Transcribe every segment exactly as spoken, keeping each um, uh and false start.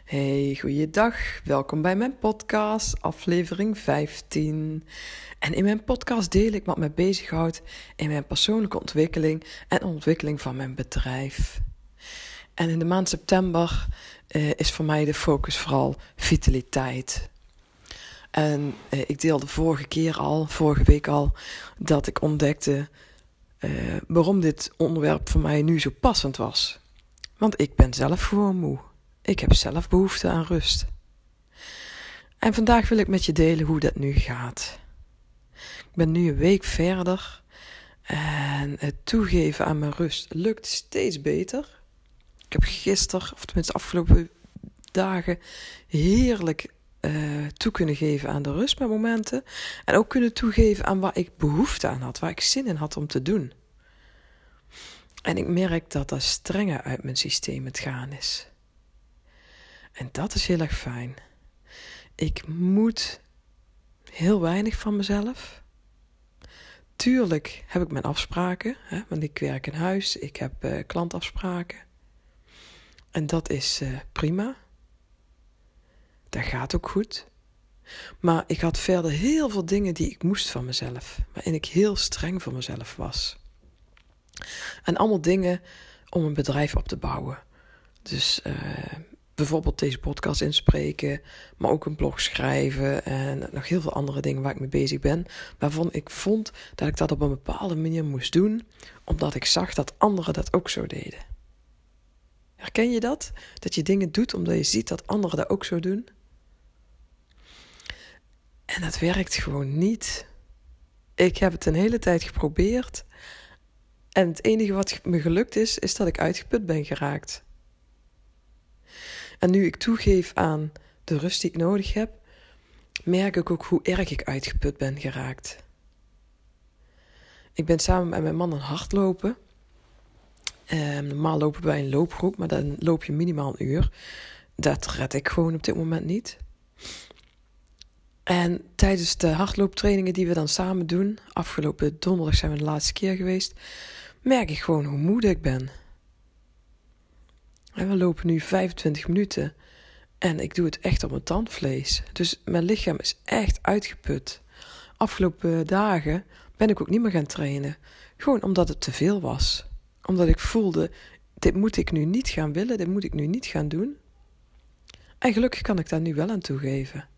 Hey, goeiedag. Welkom bij mijn podcast, aflevering vijftien. En in mijn podcast deel ik wat me bezighoudt in mijn persoonlijke ontwikkeling en ontwikkeling van mijn bedrijf. En in de maand september uh, is voor mij de focus vooral vitaliteit. En uh, ik deelde vorige keer al, vorige week al, dat ik ontdekte uh, waarom dit onderwerp voor mij nu zo passend was. Want ik ben zelf gewoon moe. Ik heb zelf behoefte aan rust. En vandaag wil ik met je delen hoe dat nu gaat. Ik ben nu een week verder en het toegeven aan mijn rust lukt steeds beter. Ik heb gisteren, of tenminste de afgelopen dagen, heerlijk uh, toe kunnen geven aan de rustmomenten. En ook kunnen toegeven aan waar ik behoefte aan had, waar ik zin in had om te doen. En ik merk dat dat strenger uit mijn systeem het gaan is. En dat is heel erg fijn. Ik moet heel weinig van mezelf. Tuurlijk heb ik mijn afspraken, hè, want ik werk in huis, ik heb uh, klantafspraken. En dat is uh, prima. Dat gaat ook goed. Maar ik had verder heel veel dingen die ik moest van mezelf, waarin ik heel streng voor mezelf was. En allemaal dingen om een bedrijf op te bouwen. Dus uh, bijvoorbeeld deze podcast inspreken, maar ook een blog schrijven en nog heel veel andere dingen waar ik mee bezig ben, waarvan ik vond dat ik dat op een bepaalde manier moest doen, omdat ik zag dat anderen dat ook zo deden. Herken je dat? Dat je dingen doet omdat je ziet dat anderen dat ook zo doen? En dat werkt gewoon niet. Ik heb het een hele tijd geprobeerd en het enige wat me gelukt is, is dat ik uitgeput ben geraakt. En nu ik toegeef aan de rust die ik nodig heb, merk ik ook hoe erg ik uitgeput ben geraakt. Ik ben samen met mijn man aan het hardlopen. Eh, normaal lopen wij een loopgroep, maar dan loop je minimaal een uur. Dat red ik gewoon op dit moment niet. En tijdens de hardlooptrainingen die we dan samen doen, afgelopen donderdag zijn we de laatste keer geweest, merk ik gewoon hoe moe ik ben. En we lopen nu vijfentwintig minuten en ik doe het echt op mijn tandvlees. Dus mijn lichaam is echt uitgeput. Afgelopen dagen ben ik ook niet meer gaan trainen. Gewoon omdat het te veel was. Omdat ik voelde, dit moet ik nu niet gaan willen, dit moet ik nu niet gaan doen. En gelukkig kan ik daar nu wel aan toegeven.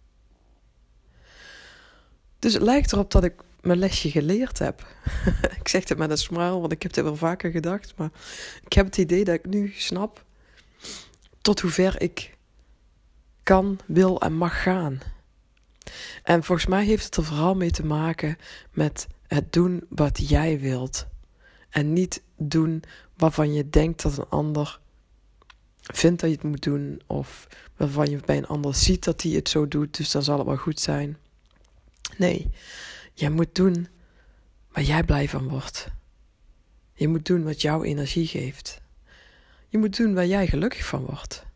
Dus het lijkt erop dat ik mijn lesje geleerd heb. Ik zeg het met een smile, want ik heb het wel vaker gedacht. Maar ik heb het idee dat ik nu snap tot hoe ver ik kan, wil en mag gaan. En volgens mij heeft het er vooral mee te maken met het doen wat jij wilt. En niet doen waarvan je denkt dat een ander vindt dat je het moet doen. Of waarvan je bij een ander ziet dat hij het zo doet, dus dan zal het wel goed zijn. Nee, jij moet doen waar jij blij van wordt. Je moet doen wat jouw energie geeft. Je moet doen waar jij gelukkig van wordt.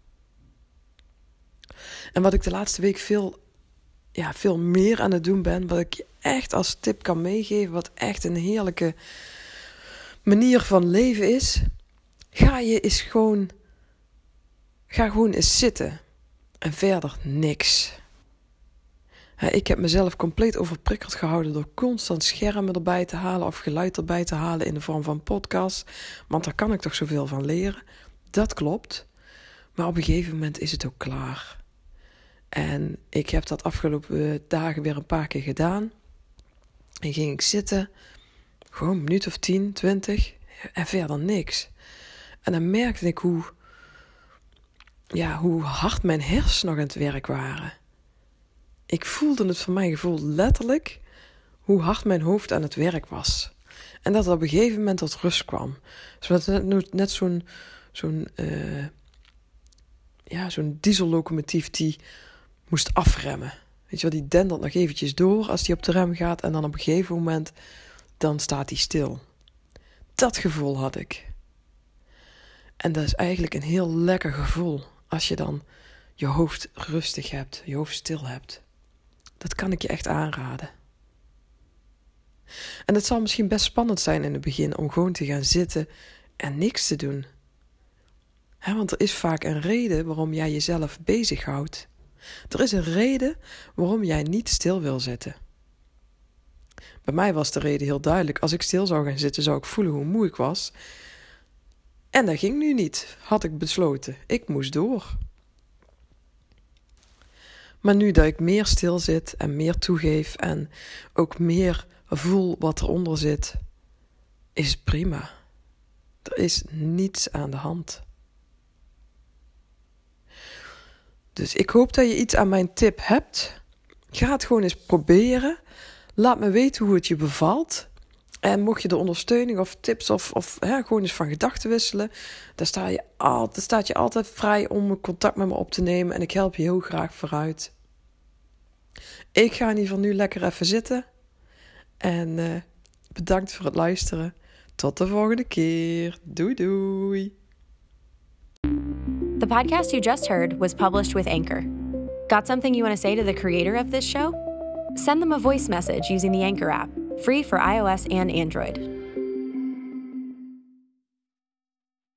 En wat ik de laatste week veel, ja, veel meer aan het doen ben, wat ik je echt als tip kan meegeven, wat echt een heerlijke manier van leven is, ga je eens gewoon, ga gewoon eens zitten en verder niks. Ik heb mezelf compleet overprikkeld gehouden door constant schermen erbij te halen of geluid erbij te halen in de vorm van podcast. Want daar kan ik toch zoveel van leren. Dat klopt. Maar op een gegeven moment is het ook klaar. En ik heb dat afgelopen dagen weer een paar keer gedaan. En ging ik zitten. Gewoon een minuut of tien, twintig. En verder niks. En dan merkte ik hoe, ja, hoe hard mijn hersenen nog aan het werk waren. Ik voelde het voor mijn gevoel letterlijk hoe hard mijn hoofd aan het werk was. En dat er op een gegeven moment tot rust kwam. Dus net, net zo'n, zo'n, uh, ja, zo'n diesellocomotief die moest afremmen. Weet je wel, die dendert nog eventjes door als die op de rem gaat. En dan op een gegeven moment, dan staat die stil. Dat gevoel had ik. En dat is eigenlijk een heel lekker gevoel. Als je dan je hoofd rustig hebt, je hoofd stil hebt. Dat kan ik je echt aanraden. En het zal misschien best spannend zijn in het begin om gewoon te gaan zitten en niks te doen. He, want er is vaak een reden waarom jij jezelf bezighoudt. Er is een reden waarom jij niet stil wil zitten. Bij mij was de reden heel duidelijk. Als ik stil zou gaan zitten, zou ik voelen hoe moe ik was. En dat ging nu niet, had ik besloten. Ik moest door. Maar nu dat ik meer stil zit en meer toegeef en ook meer voel wat eronder zit, is het prima. Er is niets aan de hand. Dus ik hoop dat je iets aan mijn tip hebt. Ga het gewoon eens proberen. Laat me weten hoe het je bevalt. En mocht je de ondersteuning of tips of, of hè, gewoon eens van gedachten wisselen, dan sta je altijd, staat je altijd vrij om contact met me op te nemen. En ik help je heel graag vooruit. Ik ga in ieder geval nu lekker even zitten. En uh, bedankt voor het luisteren. Tot de volgende keer. Doei doei. The podcast you just heard was published with Anchor. Got something you want to say to the creator of this show? Send them a voice message using the Anchor app, free for iOS and Android.